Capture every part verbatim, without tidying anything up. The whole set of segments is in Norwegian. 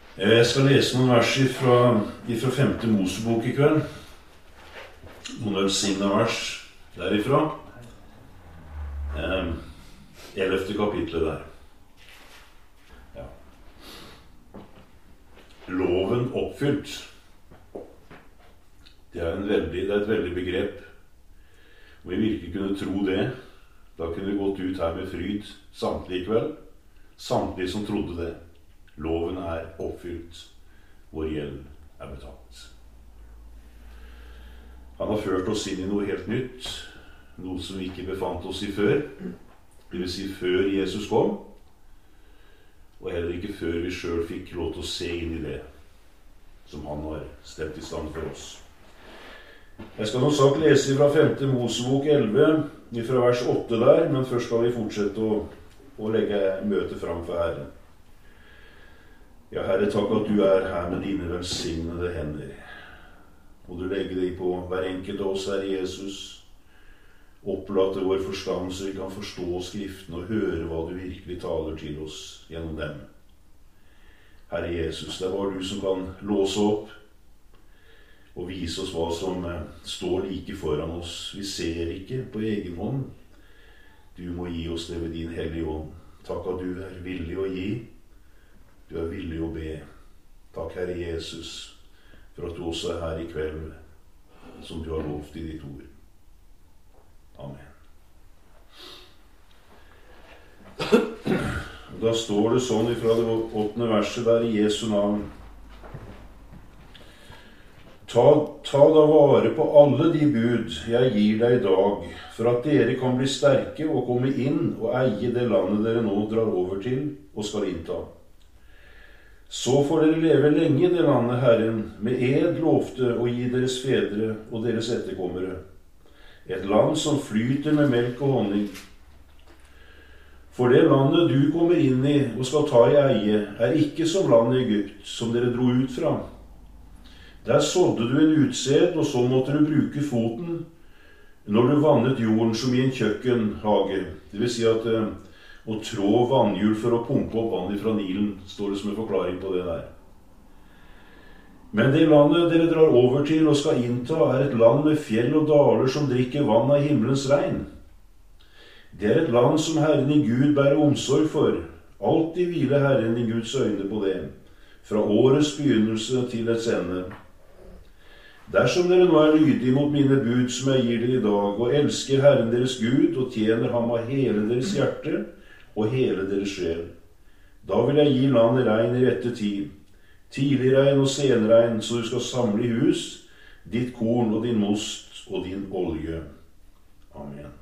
Jeg skal lese noen vers fra, fra femte Mosebok i kveld. Noen velsigna vers derifra. Eh, ellevte kapitlet der. Ja. Loven oppfylt. Det er, en veldig, det er et veldig begrep. Om vi virkelig kunne tro det, da kunne vi gått ut her med fryd samtlige i kveld. Samtlige som trodde det. Loven er oppfylt. Vår gjeld er betalt. Han har ført oss inn i noe helt nytt. Noe som vi ikke befant oss i før. Det vil si før Jesus kom. Og heller ikke før vi selv fikk lov til å se inn i det som han har stemt i stand for oss. Jeg skal nå sagt lese fra femte Mosebok elleve, fra vers åtte der, men først skal vi fortsette å, å legge møtet fram for Herren. Ja, Herre, takk at du er her med dine velsignede hender. Må du legge deg på hver enkelt av oss, Herre Jesus. Opplate vår forstand så vi kan forstå Skriften og høre hva du virkelig taler til oss gjennom dem. Herre Jesus, det var du som kan låse opp og vise oss hva som står like foran oss. Vi ser ikke på egen hånd. Du må gi oss det ved din hellige ånd. Takk at du er villig å gi. Du er villig å be. Takk, Herre Jesus, for at du også er her i kveld, som du har lovt i ditt ord. Amen. Da står det sånn fra det åttende verset der i Jesu navn. Ta, ta da vare på alle de bud jeg gir deg i dag, for at dere kan bli sterke og komme inn og eie det landet dere nå drar over til og skal innta. Så får dere leve lenge i det landet Herren med ed lovte å gi deres fedre og deres etterkommere. Et land som flyter med melk og honning. For det landet du kommer inn i og skal ta i eie, er ikke som landet Egypt, som dere dro ut fra. Der sådde du en utsed, og så måtte du bruke foten når du vannet jorden som i en kjøkkenhage. Det vil si at eh, å trå vannhjul for å pumpe opp vann fra Nilen, står det som en forklaring på det der. Men det landet dere drar over til og skal innta, er et land med fjell og daler som drikker vann av himmelens regn. Det er et land som Herren din Gud bærer omsorg for. Alltid hviler Herren din Guds øyne på det, fra årets begynnelse til dets ende. Dersom dere nå er lydige mot mine bud som jeg gir dere i dag, og elsker Herren deres Gud og tjener ham av hele deres hjerte og hele deres sjel, da vil jeg gi landet regn i rette tid, tidlig regn og senregn, så du skal samle i hus ditt korn og din most og din olje. Amen.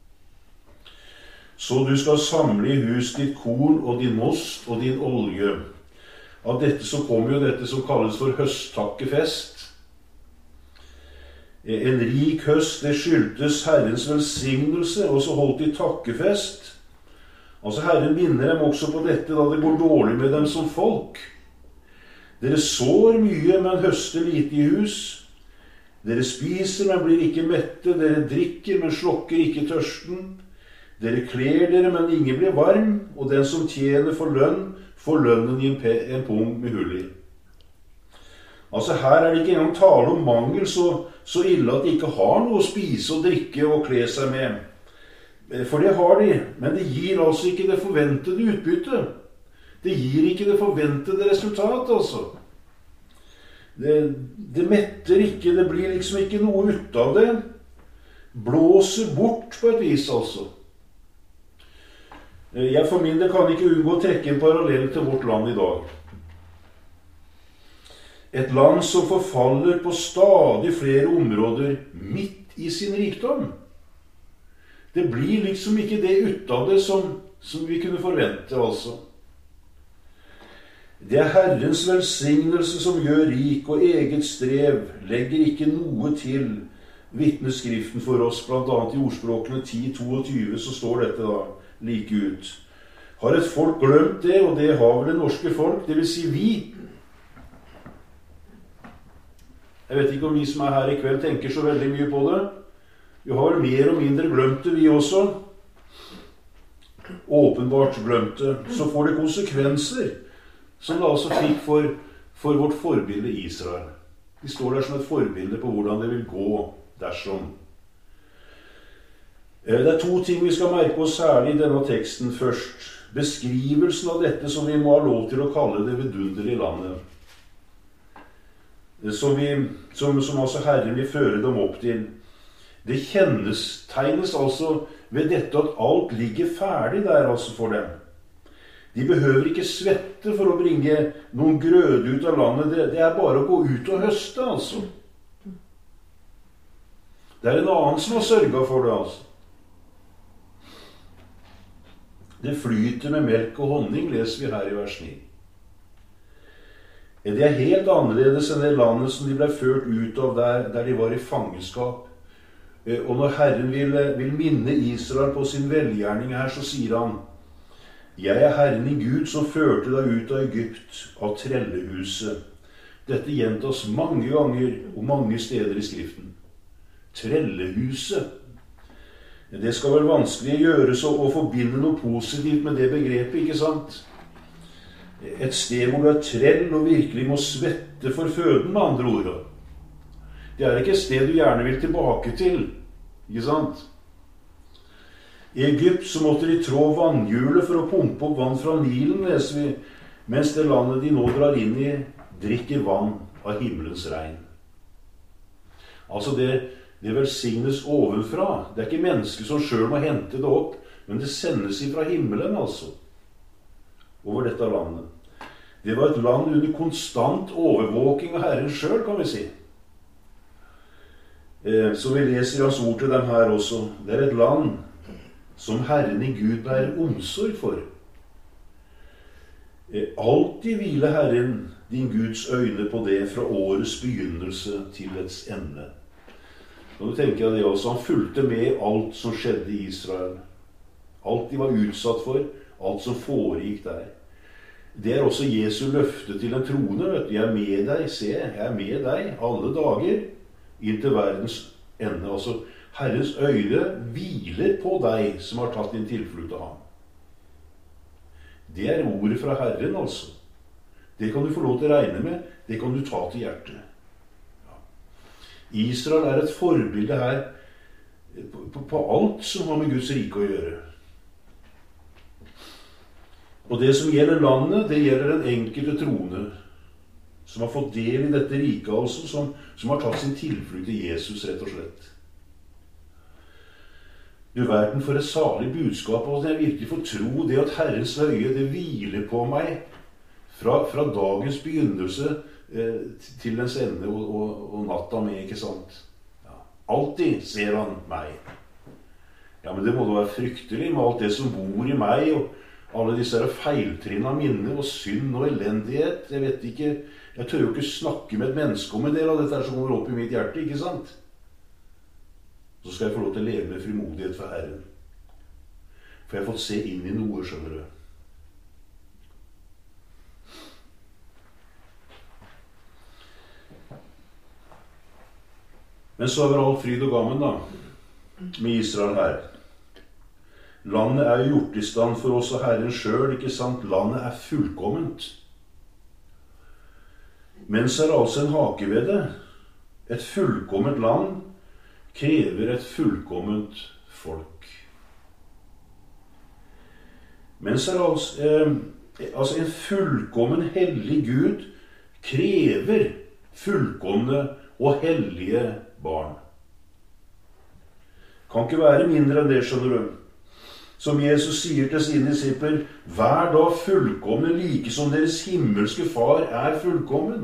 Så du skal samle i hus ditt korn og din most og din olje. Av dette så kommer jo dette som kalles for høsttakkefest. En rik høst, det skyldtes Herrens velsignelse, og så holdt de takkefest. Altså Herren minner dem også på dette da det går dårlig med dem som folk. Dere sår mye, men høster lite i hus. Dere spiser, men blir ikke mette. Dere drikker, men slokker ikke tørsten. Dere kler dere, men ingen blir varm. Og den som tjener for lønn, får lønnen i en pung med hull i. Altså her er det ikke engang tale om mangel så, så ille at de ikke har noe å spise og drikke og kle seg med. For det har de, men det gir altså ikke det forventede utbyttet. Det gir ikke det forventede resultat, altså. Det, det metter ikke, det blir liksom ikke noe ut av det. Blåser bort på et vis, altså. Jeg for min del kan ikke unngå å trekke en parallell til vårt land i dag. Et land som forfaller på stadig flere områder midt i sin rikdom. Det blir liksom ikke det ut av det som, som vi kunne forvente, altså. Det er Herrens velsignelse som gjør rik, og eget strev legger ikke noe til. Vitneskriften for oss, blant annet i ordspråkene ti toogtyve, så står dette da like ut. Har et folk glemt det, og det har vel det norske folk, det vil si vi. Jeg vet ikke om vi som er her i kveld tenker så veldig mye på det. Vi har mer og mindre glemt det, vi også. Åpenbart glemt det. Så får det konsekvenser som da altså fikk for, for vårt forbilde Israel. De står der som et forbilde på hvordan det vil gå dersom. Det er to ting vi skal merke oss særlig i denne teksten først. Beskrivelsen av dette som vi må ha lov til å kalle det vidunderlige landet. Som, vi, som, som altså Herren vil føre dem opp til. Det kjennetegnes altså ved dette at alt ligger ferdig der altså for dem. De behøver ikke svette for å bringe noen grøde ut av landet. Det, det er bare å gå ut og høste, altså. Det er en annen som har sørget for det, altså. Det flyter med melk og honning, leser vi her i vers ni. Det er helt annerledes enn det landet som de ble ført ut av der, der de var i fangenskap. Og når Herren vil, vil minne Israel på sin velgjerning her, så sier han: Jeg er Herren din Gud som førte deg ut av Egypt, av trellehuset. Dette gjentas mange ganger og mange steder i Skriften. Trellehuset. Det skal vel vanskelig gjøres å, å forbinde noe positivt med det begrepet, ikke sant? Et sted hvor du er trell og virkelig må svette for føden, med andre ord. Det er ikke et sted du gjerne vil tilbake til, ikke sant? I Egypt så måtte de trå vannhjulet for å pumpe opp vann fra Nilen, leser vi, mens det landet de nå drar inn i, drikker vann av himmelens regn. Altså det, det velsignes ovenfra. Det er ikke mennesker som selv må hente det opp, men det sendes ifra himmelen, altså, over dette landet. Det var et land under konstant overvåking av Herren selv, kan vi si. Eh, så vi leser i hans ord til dem her også. Det er et land som Herren i Gud bærer omsorg for. Eh, alltid hvile Herren din Guds øyne på det fra årets begynnelse til dets ende. Nå tenker jeg det også. Han fulgte med alt som skjedde i Israel. Alt de var utsatt for, alt som foregikk der. Det er også Jesu løfte til en troende. Vet du. Jeg er med deg, se, jeg er med deg alle dager inn til verdens ende. Altså, Herrens øyne hviler på deg som har tatt din tilflukt av ham. Det er ordet fra Herren, altså. Det kan du få lov til å regne med. Det kan du ta til hjertet. Ja. Israel er et forbilde her på, på, på alt som har med Guds rike å gjøre. Og det som gjelder landet, det gjelder den enkelte troende, som har fått del i dette riket, altså, som, som har tatt sin tilflukt til Jesus, rett og slett. Du verden for et salig budskap, og jeg virkelig får tro det at Herrens øye, det hviler på meg fra, fra dagens begynnelse eh, til dens ende og, og, og natta med, ikke sant? Ja. Alltid ser han meg. Ja, men det må da være fryktelig med alt det som bor i meg, og alle disse feiltrinn av minner og synd og elendighet. Jeg vet ikke, jeg tør jo ikke snakke med et menneske om en del av dette som kommer opp i mitt hjerte, ikke sant? Så skal jeg få lov til å leve med frimodighet for Herren. For jeg har fått se inn i noe, skjønner du. Men så er det all fryd og gammen da, med Israel her. Landet er gjort i stand for oss og Herren selv, ikke sant? Landet er fullkomment. Men så er det altså en hake ved det. Et fullkomment land krever et fullkomment folk. Men så er det altså, eh, altså en fullkommen hellig Gud krever fullkomne og hellige barn. Kan ikke være mindre enn det, skjønner du. Som Jesus sier til sine disipler, vær da fullkomne like som deres himmelske far er fullkommen.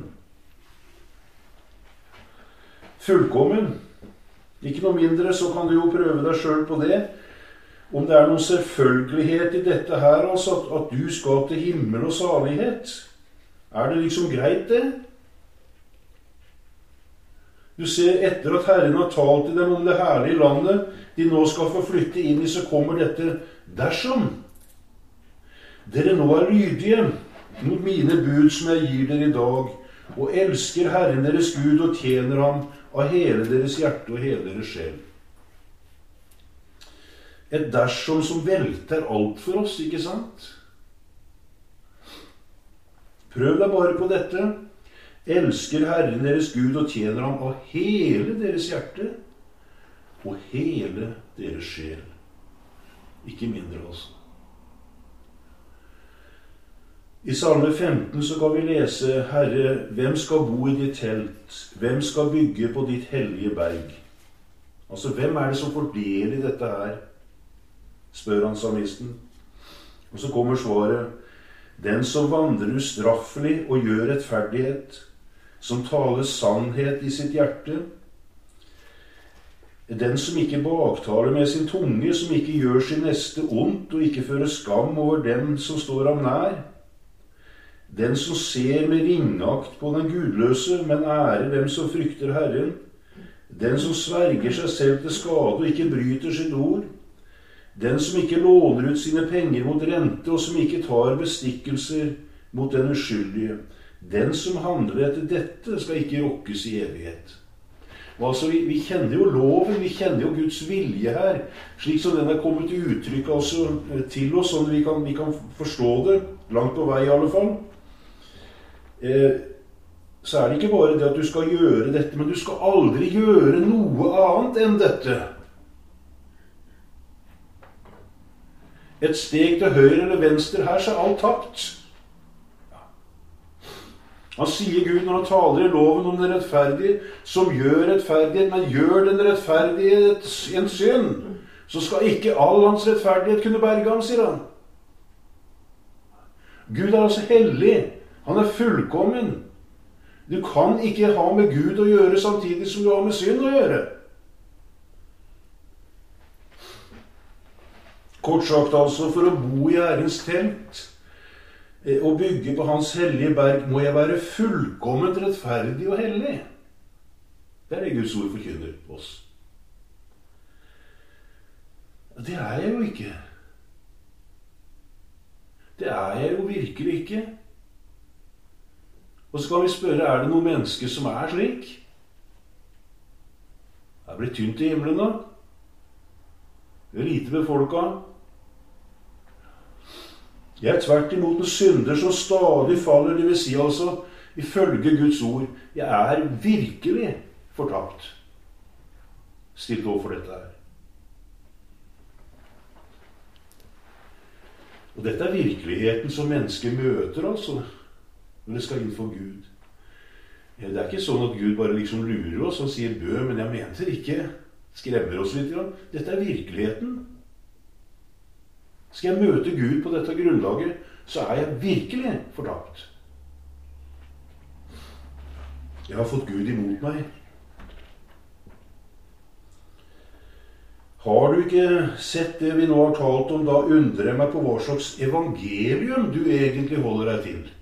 Fullkommen. Ikke noe mindre, så kan du jo prøve deg selv på det. Om det er noen selvfølgelighet i dette her, altså at, at du skal til himmel og salighet. Er det liksom greit det? Du ser etter at Herren har talt til dem om det herlige landet de nå skal få flytte inn i, så kommer dette: dersom dere nå er lydige mot mine bud som jeg gir dere i dag, og elsker Herren deres Gud og tjener ham av hele deres hjerte og hele deres sjel. Et dersom som velter alt for oss, ikke sant? Prøv deg bare på dette. Elsker Herren deres Gud og tjener ham av hele deres hjerte og hele deres sjel. Ikke mindre, altså. I Salme femten så kan vi lese: Herre, hvem skal bo i ditt telt? Hvem skal bygge på ditt hellige berg? Altså, hvem er det som får del i dette her? Spør han salmisten. Og så kommer svaret: den som vandrer ustraffelig og gjør rettferdighet, som taler sannhet i sitt hjerte, den som ikke baktaler med sin tunge, som ikke gjør sin neste ondt og ikke fører skam over dem som står ham nær, den som ser med ringakt på den gudløse, men ærer dem som frykter Herren, den som sverger seg selv til skade og ikke bryter sitt ord, den som ikke låner ut sine penger mot rente, og som ikke tar bestikkelser mot den uskyldige, den som handler etter dette, skal ikke rokkes i evighet. Og altså, vi, vi kjenner jo loven, vi kjenner jo Guds vilje her, slik som den er kommet til uttrykk altså, til oss, sånn at vi kan, vi kan forstå det, langt på vei i alle fall. Eh, så er det ikke bare det at du skal gjøre dette, men du skal aldri gjøre noe annet enn dette. Et steg til høyre eller venstre her, så er alt tapt. Han sier Gud når han taler i loven om den rettferdige, som gjør rettferdighet, men gjør den rettferdighet en synd, så skal ikke all hans rettferdighet kunne berge ham, sier han. Gud er altså hellig. Han er fullkommen. Du kan ikke ha med Gud å gjøre samtidig som du har med synd å gjøre. Kort sagt altså, for å bo i Herrens telt og bygge på hans hellige berg, må jeg være fullkomment rettferdig og hellig. Det er det Guds ord forkynner oss. Det er jeg jo ikke. Det er jeg jo virkelig ikke. Og så kan vi spørre, er det noen mennesker som er slik? Det er blitt tynt i himmelen da. Det er lite befolket. Jeg er tvert imot en synder som stadig faller, det vil si altså, ifølge Guds ord, jeg er virkelig fortapt. Stilt overfor dette her. Og dette er virkeligheten som mennesker møter, altså, når det skal inn for Gud. Ja, det er ikke sånn at Gud bare liksom lurer oss og sier bø, men jeg mente ikke, skremmer oss litt. Ja. Dette er virkeligheten. Skal jeg møte Gud på dette grunnlaget, så er jeg virkelig fortapt. Jeg har fått Gud imot meg. Har du ikke sett det vi nå har talt om, da undrer jeg meg på hva slags evangelium du egentlig holder deg til.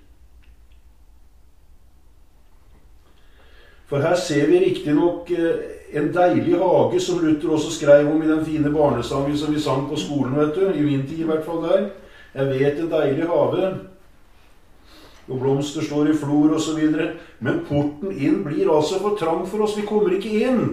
For her ser vi riktig nok en deilig hage, som Luther også skrev om i den fine barnesangen som vi sang på skolen, vet du, i min tid i hvert fall der. Jeg vet en deilig have, og blomster står i flor og så videre, men porten inn blir altså for trang for oss, vi kommer ikke inn.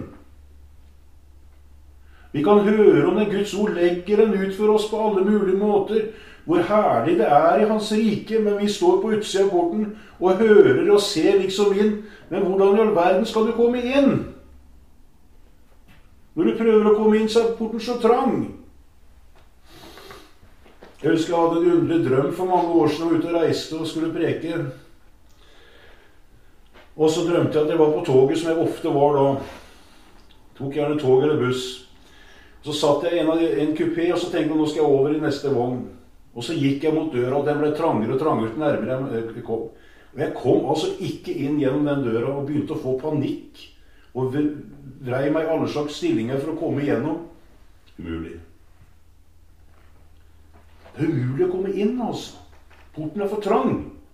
Vi kan høre om det Guds ord legger den ut for oss på alle mulige måter, hvor herlig det er i hans rike, men vi står på utsida av porten og hører og ser liksom inn. Men hvordan i all verden skal du komme inn? Når du prøver å komme inn, så er porten så trang. Jeg husker jeg hadde en underlig drøm for mange år siden, og ute og reiste og skulle preke. Og så drømte jeg at jeg var på toget, som jeg ofte var da. Tok gjerne tog eller buss. Så satt jeg i en, en kupé, og så tenkte jeg, nå skal jeg over i neste vogn. Og så gikk jeg mot døra, og den ble trangere og trangere til nærmere jeg kom. Og jeg kom altså ikke inn gjennom den døra, og begynte å få panikk, og vrei meg i alle slags stillinger for å komme igjennom. Umulig. Det er umulig å komme inn, altså. Porten er for trang.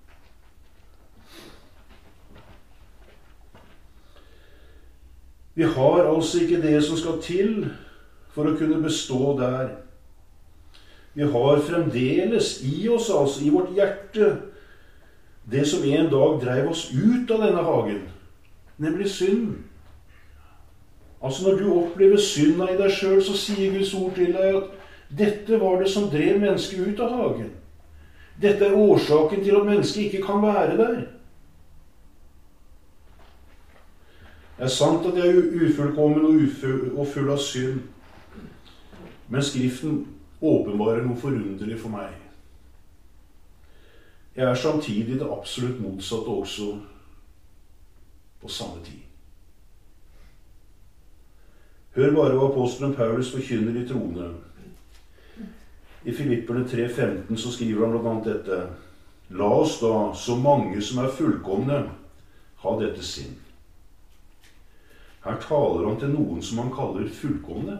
Vi har altså ikke det som skal til for å kunne bestå der. Vi har fremdeles i oss, altså i vårt hjerte, det som en dag drev oss ut av denne hagen, nemlig synd. Altså når du opplever synda i deg selv, så sier Guds ord til deg at dette var det som drev mennesket ut av hagen. Dette er årsaken til at mennesket ikke kan være der. Det er sant at jeg er ufullkommen og, ufull, og full av synd. Men Skriften åpenbarer noe forunderlig for meg. Jeg er samtidig det absolutt motsatte også på samme tid. Hør bare hva apostelen Paulus forkynner i troende. I Filipperne tre femten så skriver han blant annet dette: La oss da, så mange som er fullkomne, ha dette sinn. Her taler han til noen som han kaller fullkomne.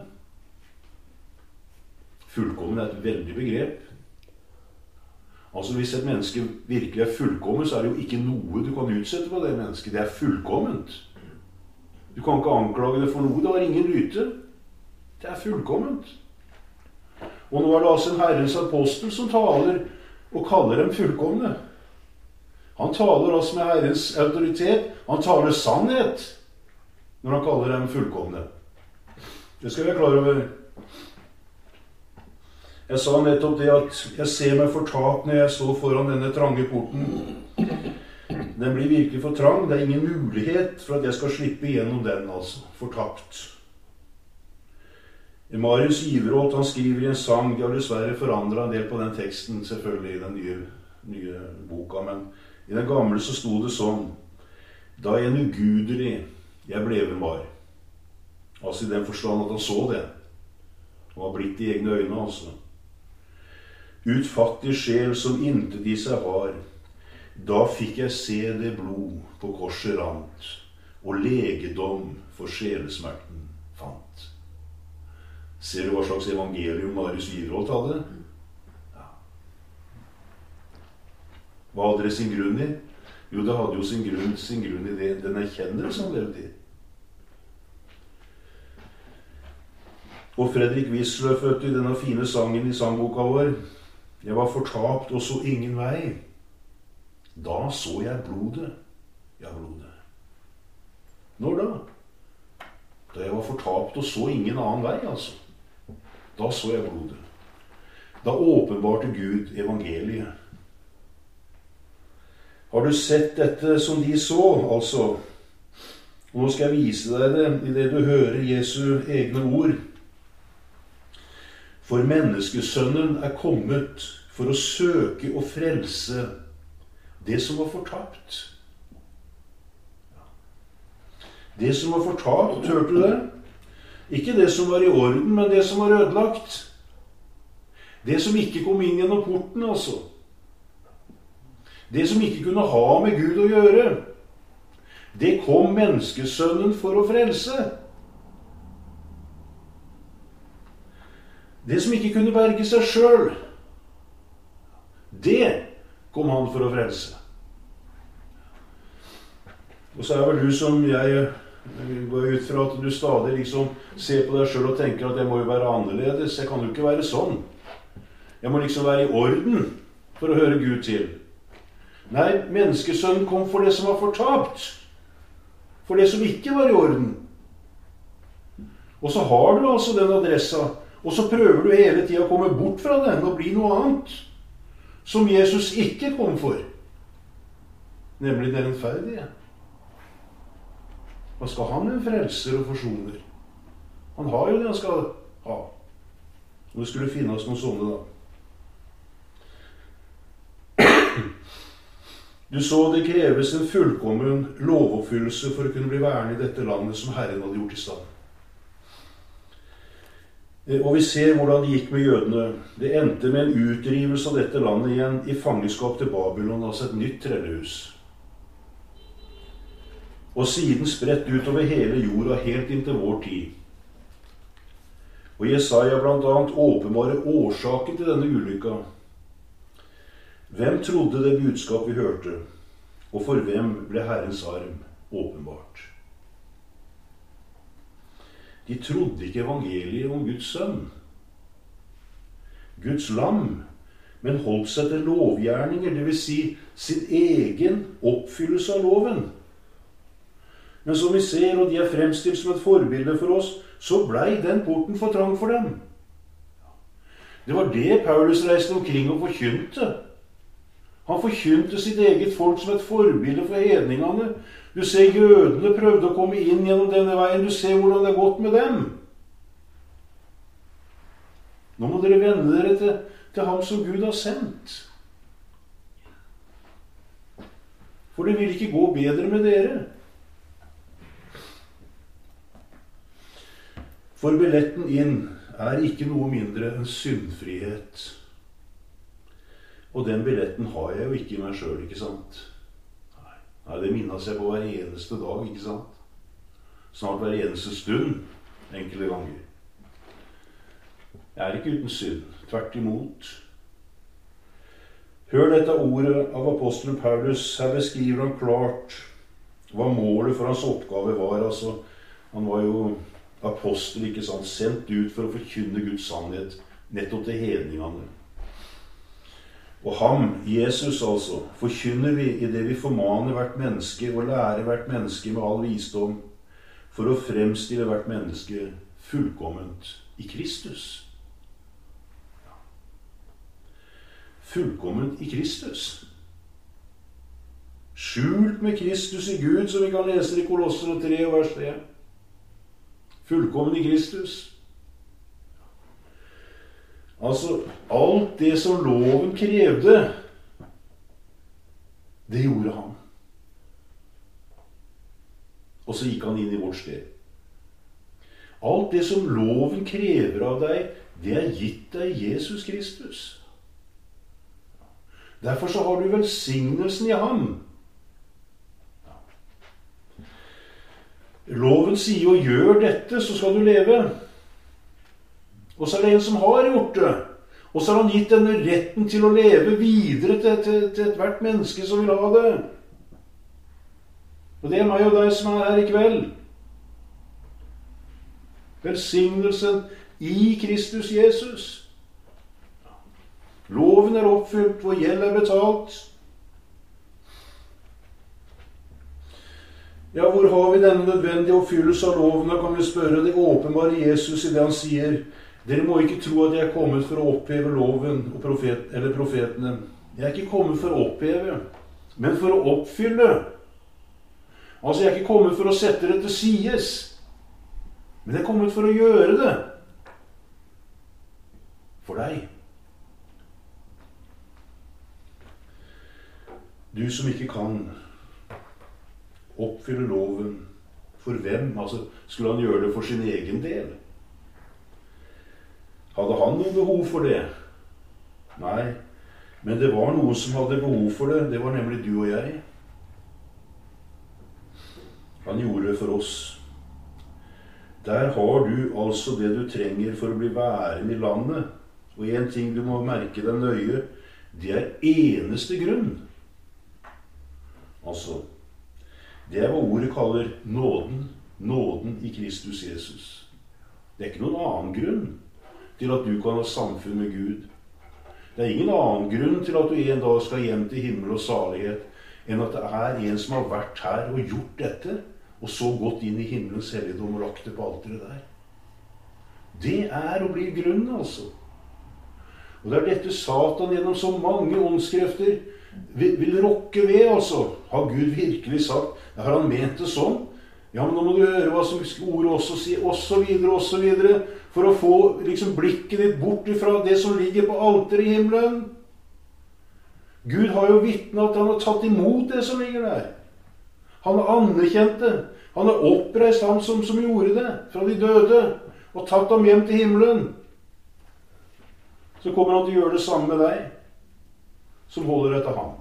Fullkommen er et veldig begrep. Altså hvis et menneske virkelig er fullkommen, så er det jo ikke noe du kan utsette på det mennesket. Det er fullkomment. Du kan ikke anklage det for noe. Det har ingen lyte. Det er fullkomment. Og nå er det altså en Herrens apostel som taler og kaller dem fullkomne. Han taler altså med Herrens autoritet. Han taler sannhet når han kaller dem fullkomne. Det skal vi være klar over. Jeg sa nettopp det at jeg ser meg fortapt når jeg står foran denne trange porten. Den blir virkelig for trang. Det er ingen mulighet for at jeg skal slippe igjennom den, altså. Fortapt. Marius Iverholt, han skriver i en sang, de har dessverre forandret en del på den teksten, selvfølgelig, i den nye, nye boka, men i den gamle så sto det sånn: Da en ugudelig jeg bleven var. Altså i den forstand at han så det. Han var blitt i egne øyne, altså. Utfattig sjel som intet i seg har, da fikk jeg se det blod på korset rant, og legedom for sjelesmerten fant. Ser du hva slags evangelium Marius Iverholt hadde? Ja. Hva hadde det sin grunn i? Jo, det hadde jo sin grunn, sin grunn i det, den erkjennelse han levde i. Og Fredrik Wisløff, vet du, denne fine sangen i sangboka vår: Jeg var fortapt og så ingen vei. Da så jeg blodet. Ja, blodet. Når da? Da jeg var fortapt og så ingen annen vei, altså. Da så jeg blodet. Da åpenbarte Gud evangeliet. Har du sett dette som de så, altså? Og nå skal jeg vise deg det i det du hører Jesu egne ord. For menneskesønnen er kommet for å søke og frelse det som var fortapt. Det som var fortapt, hørte du det? Ikke det som var i orden, men det som var ødelagt. Det som ikke kom inn gjennom porten, altså. Det som ikke kunne ha med Gud å gjøre. Det kom menneskesønnen for å frelse. Det som ikke kunne berge seg selv, det kom han for å frelse. Og så er vel du som jeg går ut fra at du stadig liksom ser på deg selv og tenker at jeg må jo være annerledes. Jeg kan jo ikke være sånn. Jeg må liksom være i orden for å høre Gud til. Nei, menneskesønnen kom for det som var fortapt. For det som ikke var i orden. Og så har du altså den adressa, og så prøver du hele tiden å komme bort fra den og bli noe annet, som Jesus ikke kom for. Nemlig den rettferdige. Hva skal han, en frelser og forsoner? Han har jo det han skal ha. Og det skulle finnes noen sånne da. Du så det kreves en fullkommen lovoppfyllelse for å kunne bli værende i dette landet som Herren hadde gjort i stand. Og vi ser hvordan det gikk med jødene. Det endte med en utdrivelse av dette landet igjen i fangenskap til Babylon, altså et nytt trellehus. Og siden spredt utover hele jorda helt inntil vår tid. Og Jesaja blant annet åpenbare årsaken til denne ulykka. Hvem trodde det budskap vi hørte, og for hvem ble Herrens arm åpenbart? De trodde ikke evangeliet om Guds sønn, Guds lam, men holdt seg til lovgjerninger, det vil si sin egen oppfyllelse av loven. Men som vi ser, og de er fremstilt som et forbilde for oss, så blei den porten for trang for dem. Det var det Paulus reiste omkring og forkynte Han forkynte sitt eget folk som et forbilde for hedningene. Du ser jødene prøvde å komme inn gjennom denne veien. Du ser hvordan det har gått med dem. Nå må dere vende dere til, til ham som Gud har sendt. For det vil ikke gå bedre med dere. For billetten inn er ikke noe mindre enn syndfrihet. Og den billetten har jeg jo ikke i meg selv, ikke sant? Nei, Nei det minnes jeg på hver eneste dag, ikke sant? Snart hver eneste stund, enkelte ganger. Jeg er ikke uten synd, tvert imot. Hør dette ordet av apostelen Paulus. Her beskriver han klart hva målet for hans oppgave var. Altså, han var jo apostel, ikke sant, sendt ut for å forkynne Guds sannhet nettopp til hedningene. Og ham, Jesus altså, forkynner vi i det vi formaner hvert menneske og lærer hvert menneske med all visdom for å fremstille hvert menneske fullkomment i Kristus. Fullkomment i Kristus. Skjult med Kristus i Gud, som vi kan lese i Kolosserne tre vers tre. Fullkommen i Kristus. Altså, alt det som loven krevde, det gjorde han. Og så gikk han inn i vårt sted. Alt det som loven krever av deg, det er gitt deg Jesus Kristus. Derfor så har du velsignelsen i ham. Loven sier og gjør dette, så skal du leve. Og så er det en som har gjort det. Og så har han gitt denne retten til å leve videre til, til, til et hvert menneske som vil ha det. Og det er meg og deg som er her i kveld. Velsignelsen i Kristus Jesus. Loven er oppfylt, vår gjeld er betalt. Ja, hvor har vi denne nødvendige oppfyllelse av loven? Da kan vi spørre det åpenbare Jesus i det han sier. Dere må ikke tro at jeg er kommet for å oppheve loven og profet, eller profetene. Jeg er ikke kommet for å oppheve, men for å oppfylle. Altså, jeg er ikke kommet for å sette det til sides, men jeg er kommet for å gjøre det. For deg. Du som ikke kan oppfylle loven, for hvem? Altså, skulle han gjøre det for sin egen del? Hadde han noe behov for det? Nei, men det var noen som hadde behov for det. Det var nemlig du og jeg. Han gjorde det for oss. Der har du altså det du trenger for å bli værende i landet. Og en ting du må merke deg nøye, det er eneste grunn. Altså, det er hva ordet kaller nåden. Nåden i Kristus Jesus. Det er ikke noen annen grunn til at du kan ha samfunn med Gud. Det er ingen annen grunn til at du en dag skal hjem til himmel og salighet, enn at det er en som har vært her og gjort dette, og så gått inn i himmelens helligdom og lagt det på alteret der. Det er å bli grunnen, altså. Og det er dette Satan gjennom så mange åndskrefter vil, vil rokke ved, altså. Har Gud virkelig sagt? Har han ment det sånn? Ja, men nå må du høre hva som ordet også sier, og så videre, og så videre, for å få liksom blikket ditt bort ifra det som ligger på alteret i himmelen. Gud har jo vitnet at han har tatt imot det som ligger der. Han har anerkjent det. Han har oppreist ham som, som gjorde det fra de døde, og tatt ham hjem til himmelen. Så kommer han til å gjøre det samme med deg, som holder etter ham.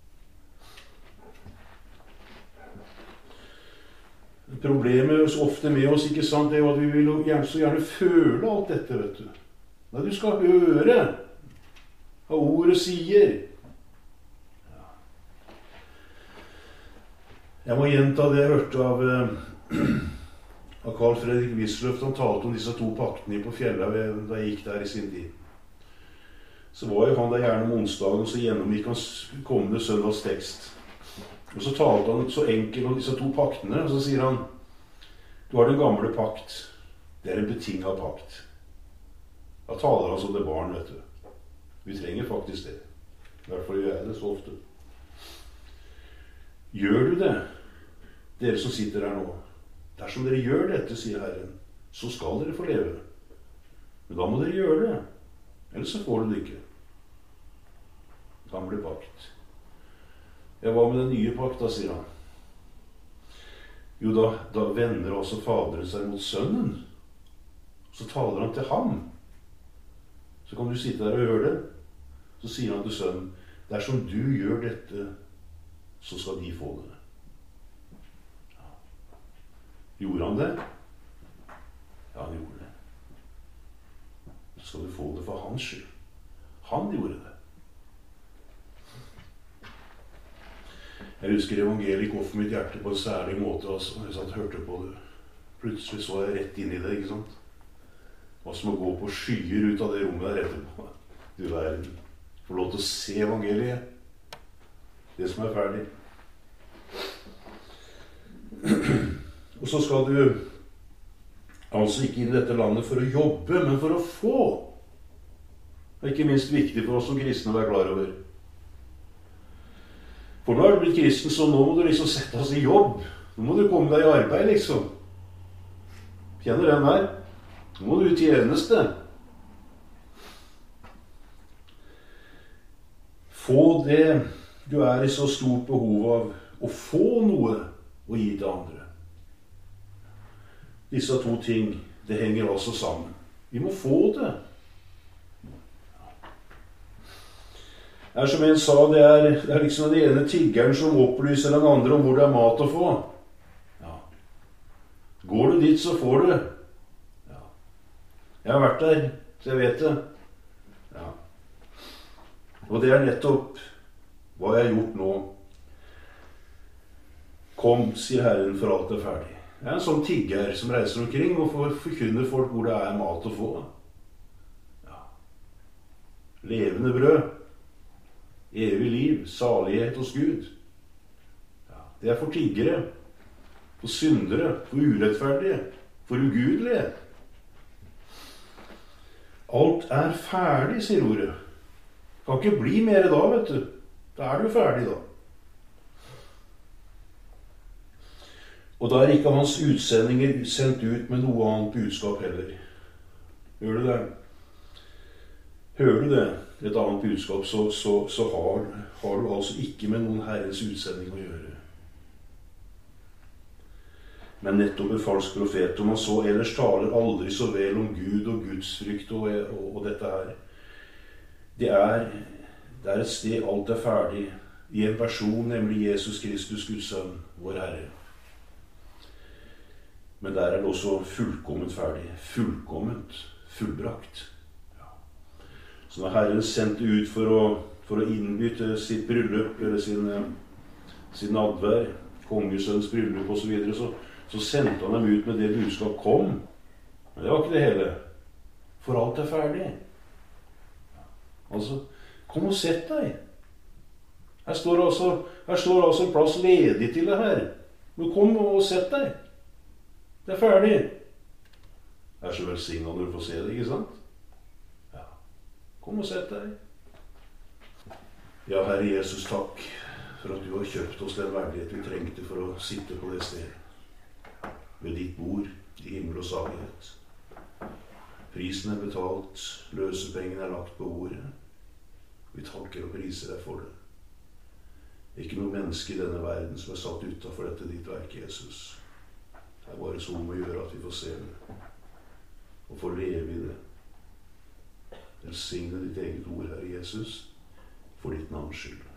Problemet så ofte med oss, ikke sant, det er jo at vi vil gjerne, så gjerne føle alt dette, vet du. Nei, du skal høre hva ordet sier. Jeg må gjenta det jeg hørte av, av Carl Fredrik Wisløff. Han talte om disse to paktene på fjellet da jeg gikk der i sin tid. Så var jo han der gjerne om onsdagen, og så gjennomgikk han kommende søndags tekst. Og så talte han så enkelt om disse to paktene, og så sier han, du har den gamle pakt. Det er en betinget pakt. Da taler han som det barn, vet du. Vi trenger faktisk det. I hvert fall gjør jeg det så ofte. Gjør du det, dere som sitter her nå? Dersom dere gjør dette, sier Herren, så skal dere få leve. Men da må dere gjøre det. Ellers så får du det ikke. Gamle pakt. Ja, hva med den nye pakt, da, sier han. Jo, da, da vender også Faderen seg mot Sønnen. Så taler han til ham. Så kan du sitte der og høre det. Så sier han til Sønnen, dersom du gjør dette, så skal de få det. Ja. Gjorde han det? Ja, han gjorde det. Så skal du få det for hans skyld. Han gjorde det. Jeg husker evangeliet kom for mitt hjerte på en særlig måte. Altså. Jeg satt og hørte på det. Plutselig så jeg rett inn i det, ikke sant? Hva som å gå på skyer ut av det rommet der etterpå. Du verden. Få lov til å se evangeliet. Det som er ferdig. Og så skal du altså ikke inn i dette landet for å jobbe, men for å få. Det er ikke minst viktig for oss som kristne å være klar over. For nå er du blitt kristen, så nå må du liksom sette oss i jobb. Nå må du komme deg i arbeid, liksom. Kjenner den der? Nå må du i tjeneste. Få det du er i så stort behov av, å få noe å gi til andre. Disse to ting, det henger altså sammen. Vi må få det. Det er som en sa, det er, det er liksom den ene tiggeren som opplyser den andre om hvor det er mat å få. Ja. Går du dit, så får du. Ja. Jeg har vært der, så jeg vet det. Ja. Og det er nettopp hva jeg har gjort nå. Kom, sier Herren, for alt er ferdig. Jeg er en sånn tigger som reiser omkring og får forkynne folk hvor det er mat å få. Ja. Levende brød. Evig liv, salighet hos Gud. Ja, det er for tiggere, for syndere, for urettferdige, for ugudelige. Alt er ferdig, sier ordet. Kan ikke bli mer da, vet du. Da er du ferdig da. Og da er ikke hans utsendinger sendt ut med noe annet budskap heller. Hører du det? Hører du det? Et annet budskap, så, så, så har, har du altså ikke med noen Herrens utsending å gjøre. Men nettopp en falsk profet, om han så ellers taler aldri så vel om Gud og Guds frykt og, og, og dette her. Det er, det er et sted alt er ferdig, i en person, nemlig Jesus Kristus, Guds sønn, vår Herre. Men der er det også fullkomment ferdig, fullkomment, fullbrakt. Så når Herren sendte ut for å, for å innbytte sitt bryllup, eller sin, sin nadvær, kongesønns bryllup og så videre, så, så sendte han dem ut med det budskap kom. Men det var ikke det hele. For alt er ferdig. Altså, kom og sett deg. Her står altså, her står altså en plass ledig til deg her. Men kom og sett deg. Det er ferdig. Det er så velsignet når du får se det, ikke sant? Kom og sett deg. Ja, Herre Jesus, takk for at du har kjøpt oss den verdighet vi trengte for å sitte på det stedet. Ved ditt bord i himmel og salighet. Prisen er betalt, løsepengene er lagt på bordet. Vi takker og priser deg for det. Ikke noe menneske i denne verden som er satt utenfor dette ditt verk, Jesus. Det er bare så om å gjøre at vi får se det. Og får leve i det. Velsigne ditt eget ord, Herre Jesus, for ditt navns skyld.